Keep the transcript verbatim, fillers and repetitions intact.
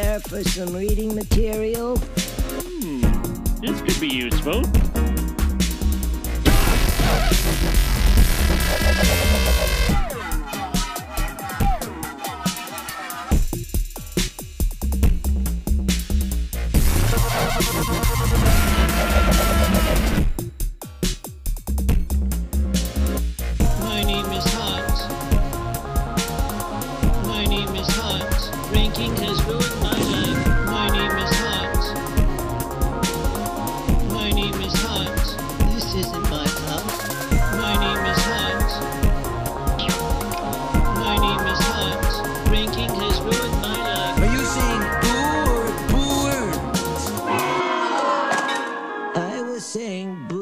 care for some reading material? Hmm, this could be useful. My name is Hans. My name is Hans. Drinking has ruined my life. My name is Hans. My name is Hans. This isn't my house. My name is Hans. My name is Hans. Drinking has ruined my life. Are you saying boo or boo? I was saying boo.